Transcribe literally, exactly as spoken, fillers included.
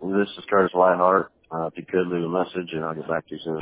This is Curtis Lionheart. Uh, if you could leave a message, and I'll get back to you soon.